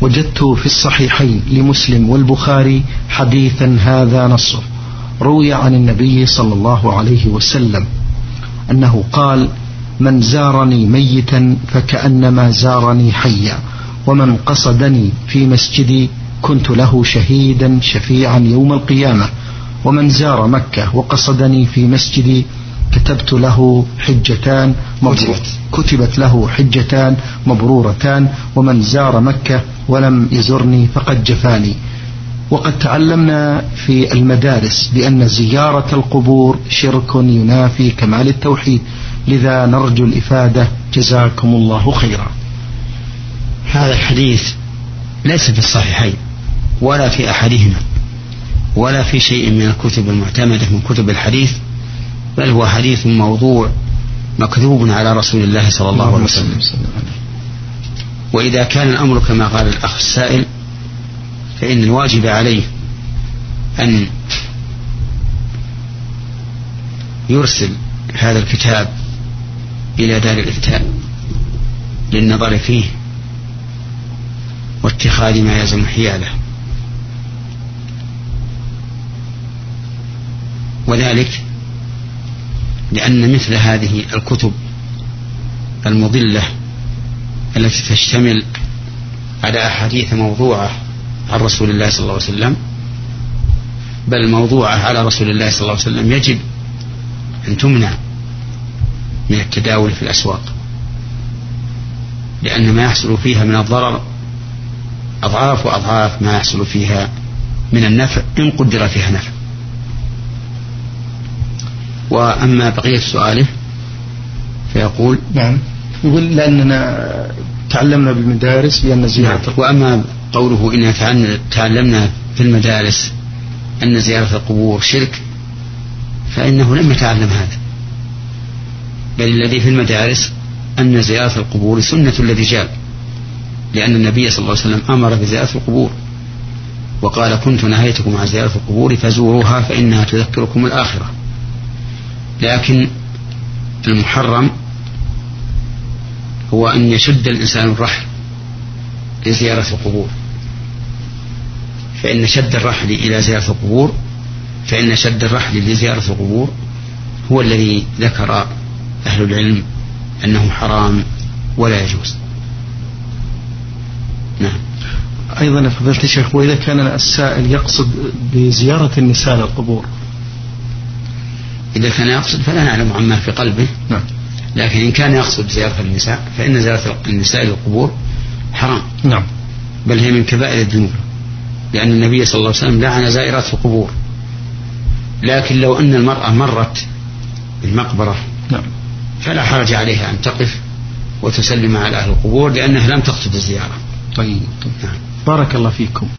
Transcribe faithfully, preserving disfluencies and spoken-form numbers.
وجدت في الصحيحين لمسلم والبخاري حديثا هذا نصه، روي عن النبي صلى الله عليه وسلم أنه قال: من زارني ميتا فكأنما زارني حيا، ومن قصدني في مسجدي كنت له شهيدا شفيعا يوم القيامة، ومن زار مكة وقصدني في مسجدي كتبت له حجتان مبرور كتبت له حجتان مبرورتان، ومن زار مكة ولم يزرني فقد جفاني. وقد تعلمنا في المدارس بأن زيارة القبور شرك ينافي كمال التوحيد، لذا نرجو الإفادة، جزاكم الله خيرا. هذا الحديث ليس في الصحيحين ولا في أحدهما ولا في شيء من الكتب المعتمدة من كتب الحديث، بل هو حديث موضوع مكذوب على رسول الله صلى الله عليه وسلم. وإذا كان الأمر كما قال الأخ السائل، فإن الواجب عليه أن يرسل هذا الكتاب إلى دار الإفتاء للنظر فيه واتخاذ ما يلزم حياله، وذلك لأن مثل هذه الكتب المضلة التي تشتمل على أحاديث موضوعة عن رسول الله صلى الله عليه وسلم، بل موضوعة على رسول الله صلى الله عليه وسلم، يجب أن تمنع من التداول في الأسواق، لأن ما يحصل فيها من الضرر أضعاف وأضعاف ما يحصل فيها من النفع إن قدر فيها نفع. وأما بقية سؤاله فيقول نعم، يقول لأننا تعلمنا بالمدارس بأن زيارة نعم. وأما قوله إن تعلمنا في المدارس أن زيارة القبور شرك، فإنه لم يتعلم هذا، بل الذي في المدارس أن زيارة القبور سنة الرجال، لأن النبي صلى الله عليه وسلم أمر بزيارة القبور وقال: كنت نهيتكم عن زيارة القبور فزوروها فإنها تذكركم الآخرة. لكن المحرم هو أن يشد الإنسان الرحل لزيارة القبور، فإن شد الرحل إلى زيارة القبور فإن شد الرحل لزيارة القبور هو الذي ذكر أهل العلم أنه حرام ولا يجوز. نعم. أيضا فضلت الشيخ، وإذا كان السائل يقصد بزيارة النساء للقبور؟ إذا كان يقصد فلا نعلم عما في قلبه. نعم. لكن إن كان يقصد زيارة النساء فإن زيارة النساء للقبور حرام. نعم. بل هي من كبائر الذنوب، لأن النبي صلى الله عليه وسلم لعن زائرات القبور. لكن لو أن المرأة مرت بالمقبرة نعم. فلا حرج عليها أن تقف وتسلم على أهل القبور، لأنها لم تقصد الزيارة. طيب. نعم. بارك الله فيكم.